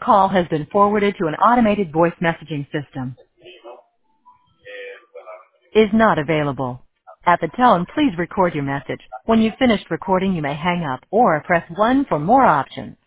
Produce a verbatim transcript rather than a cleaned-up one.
call has been forwarded to an automated voice messaging system. Is not available. At the tone, please record your message. When you've finished recording, you may hang up or press one for more options.